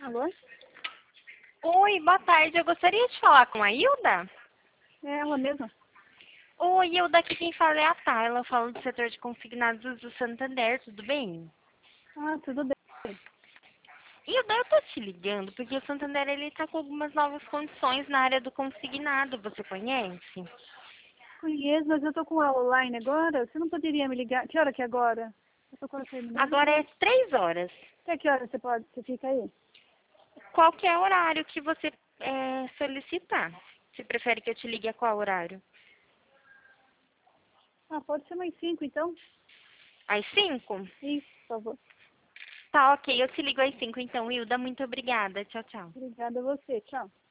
Alô? Oi, boa tarde. Eu gostaria de falar com a Hilda. É ela mesma. Oi, Hilda, aqui quem fala é a Tayla. Eu falo do setor de consignados do Santander, tudo bem? Ah, tudo bem. Hilda, eu tô te ligando porque o Santander ele tá com algumas novas condições na área do consignado. Você conhece? Conheço, mas eu tô com aula online agora. Você não poderia me ligar? Que hora que é agora? Eu tô quase terminando. Agora é 3 horas. Até que hora você fica aí? Qual que é o horário que você solicitar? Você prefere que eu te ligue a qual horário? Ah, pode ser mais 5, então. Às 5? Isso, por favor. Tá, ok. Eu te ligo às 5 então, Hilda. Muito obrigada. Tchau, tchau. Obrigada a você. Tchau.